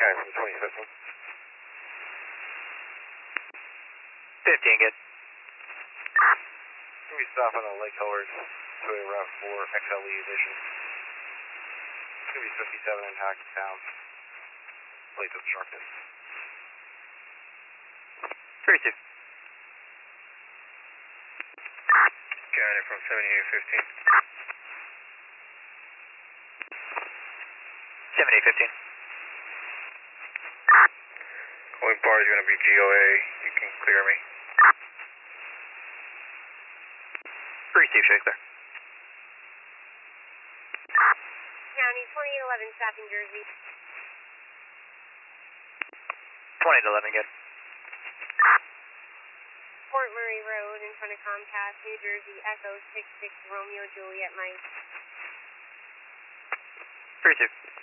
County from 2015. 15, good. Can we stop on a Lake Howard, 2A Route 4, XLE edition. It's going to be 57 in Hackettstown. Plate obstructed. 32. County from 7815. 7815. Calling bar is going to be GOA. You can clear me. Receive, show you clear. County 2811, stopping Jersey. 20 to 11, good. Fort Murray Road in front of Comcast, New Jersey, Echo 66 Romeo Juliet Mike. Receive.